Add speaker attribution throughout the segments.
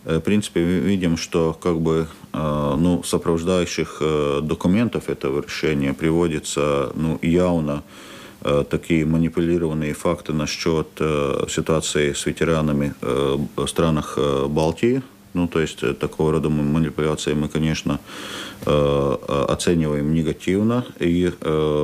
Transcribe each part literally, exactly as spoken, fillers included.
Speaker 1: в принципе, видим, что как бы, ну, сопровождающих документов этого решения приводится, ну, явно такие манипулированные факты насчет ситуации с ветеранами в странах Балтии. Ну, то есть такого рода манипуляции мы, конечно, оцениваем негативно, и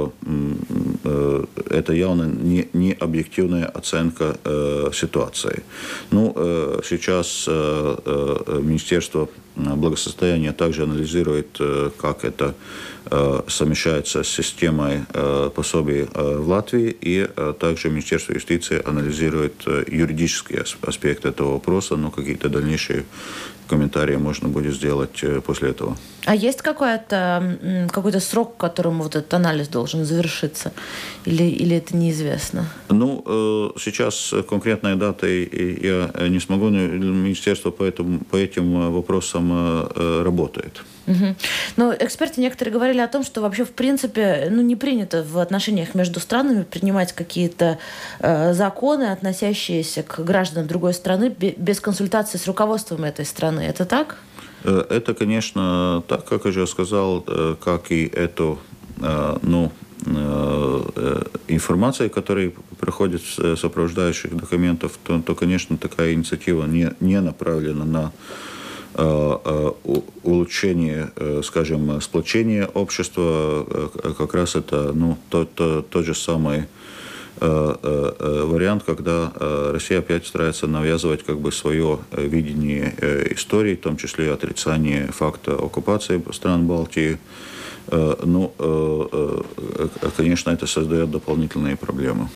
Speaker 1: это явно не, не объективная оценка ситуации. Ну, сейчас Министерство благосостояния также анализирует, как это совмещается с системой пособий в Латвии, и также Министерство юстиции анализирует юридический аспект этого вопроса, но какие-то дальнейшие комментарии можно будет сделать после этого.
Speaker 2: А есть какой-то, какой-то срок, к которому вот этот анализ должен завершиться? Или, или это неизвестно?
Speaker 1: Ну, сейчас конкретной даты я не смогу, но Министерство по, этому, по этим вопросам работает.
Speaker 2: Угу. Но эксперты некоторые говорили о том, что вообще в принципе ну, не принято в отношениях между странами принимать какие-то э, законы, относящиеся к гражданам другой страны, без консультации с руководством этой страны. Это так?
Speaker 1: Это, конечно, так, как я уже сказал, как и эту, ну, информация, которая приходит с сопровождающих документов, то, то конечно, такая инициатива не, не направлена на улучшение, скажем, сплочения общества. Как раз это, ну, тот, тот, тот же самый вариант, когда Россия опять старается навязывать как бы свое видение истории, в том числе и отрицание факта оккупации стран Балтии. Ну, конечно, это создает дополнительные проблемы.